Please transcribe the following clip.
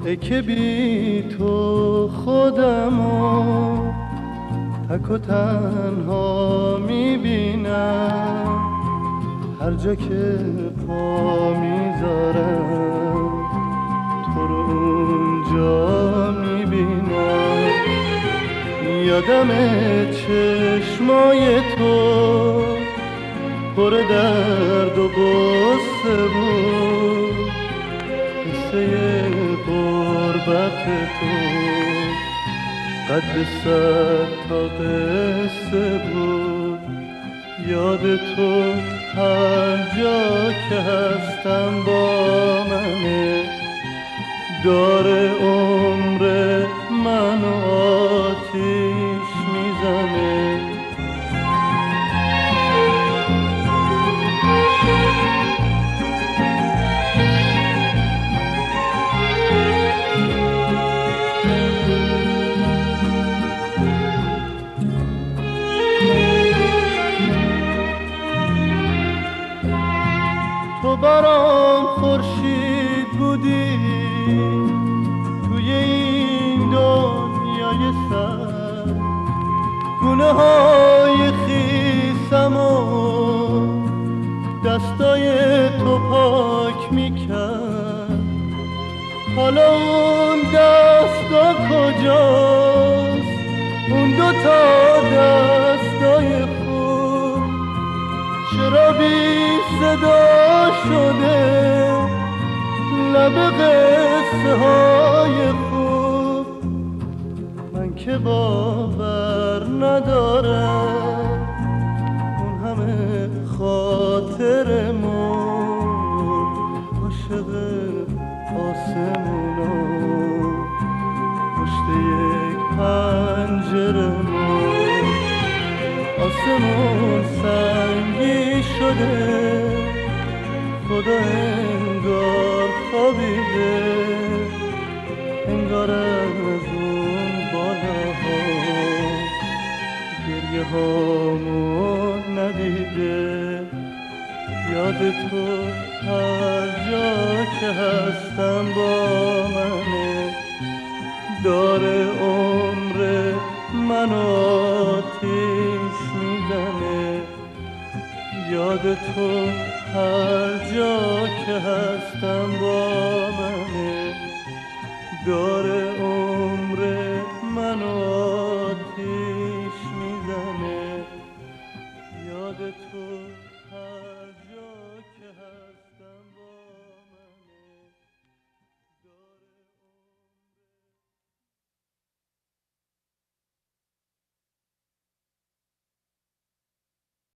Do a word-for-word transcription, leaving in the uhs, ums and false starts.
ای که بی تو خودمو تک و تنها میبینم، هر جا که پا میذارم تو رو اونجا میبینم. یادم چشمای تو پر درد و غصه بود، قصه غربت تو قد صد تا قصه بود. یاد تو هر جا که هستم با منه، داره عمر منو آتیش میزنه. تو برام خورشید بودی توی این دنیای سر، گونه های خیسم و دستای تو پاک میکرد. حالا اون دستا کجاست، اون دوتا دستای خوب چرا بی صدا شده لب قصه های خوب؟ من که باور ندارم اون همه خاطرمون عاشق آسمونا پشت یک پنجرمون. آسمون سنگی شده، خدا انگار خوابیده، انگار از اون بالاها گریه هامون ندیده. یاد تو هر جا که هستم با منه، داره عمر من آتیش میزنه. یاد تو هر جا که هستم با منه، داره عمر